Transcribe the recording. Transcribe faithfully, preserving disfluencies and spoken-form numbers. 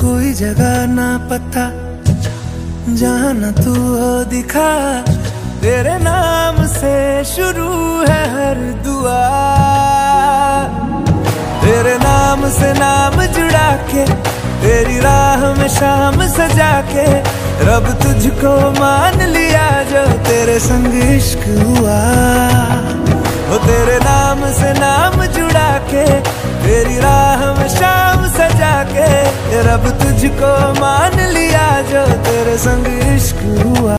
कोई जगह ना पता जहाँ न तू हो दिखा। तेरे नाम से शुरू है हर दुआ, तेरे नाम से नाम जुड़ा के, तेरी राह में शाम सजा के, रब तुझको मान लिया जो तेरे संग इश्क हुआ। वो तेरे नाम से नाम जुड़ा के, तेरी राह में शाम सजा के, रब तुझको मान लिया जो तेरे संग इश्क हुआ।